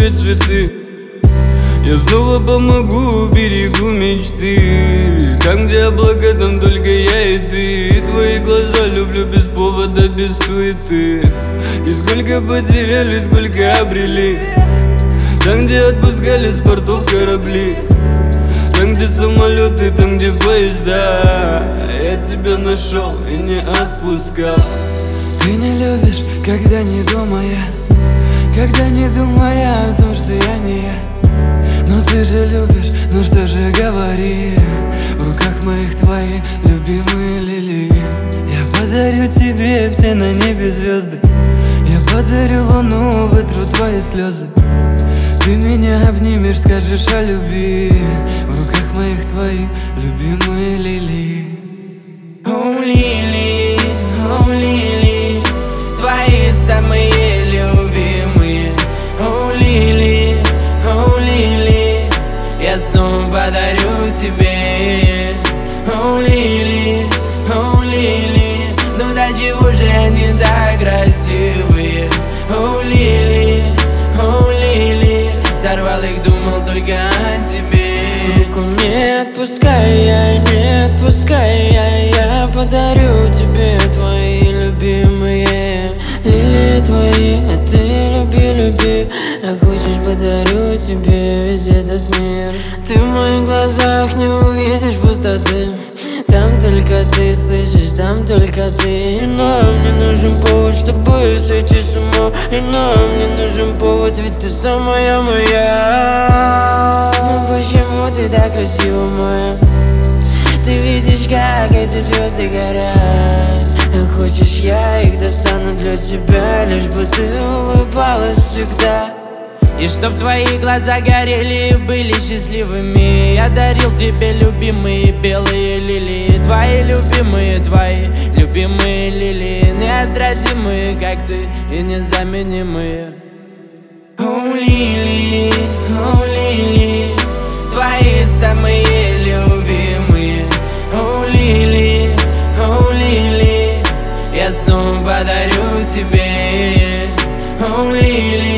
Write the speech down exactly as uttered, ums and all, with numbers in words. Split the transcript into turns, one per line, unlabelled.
тебе цветы. Я снова помогу берегу мечты. Там, где облака, там только я и ты. И твои глаза люблю без повода, без суеты. И сколько потеряли, сколько обрели. Там, где отпускали с бортов корабли. Там, где самолеты, там, где поезда. Я тебя нашел и не отпускал. Ты не любишь, когда не думая, когда не думая о том, что я не я. Но ты же любишь, ну что же говори. В руках моих твои любимые лилии. Я подарю тебе все на небе звезды. Я подарю луну, вытру твои слезы. Ты меня обнимешь, скажешь о любви. В руках моих твои любимые лилии.
О, лилии, о, лилии, твои самые любимые. О, лилии, о, лилии, я снова подарю тебе. О, лилии, о, лилии, ну до чего же они так красивые. О, лилии, о, лилии, сорвал их, думал только о тебе. Руку не отпускай, я не отпускай, я, я подарю тебе твои любимые лилии твои, а ты люби, люби. А хочешь, подарю тебе весь этот мир. Ты в моих глазах не увидишь пустоты. Там только ты, слышишь, там только ты. И нам не нужен повод, чтобы сойти с ума. И нам не нужен повод, ведь ты самая моя. Ну почему ты так красива, моя? Ты видишь, как эти звезды горят. А хочешь, я их достану для тебя, лишь бы ты улыбалась всегда. И чтоб твои глаза горели и были счастливыми. Я дарил тебе любимые белые лилии. Твои любимые, твои любимые лилии. Неотразимые, как ты, и незаменимые. О, лилии, о, лилии, твои самые любимые. О, лилии, о, лилии, я снова подарю тебе. О, лилии.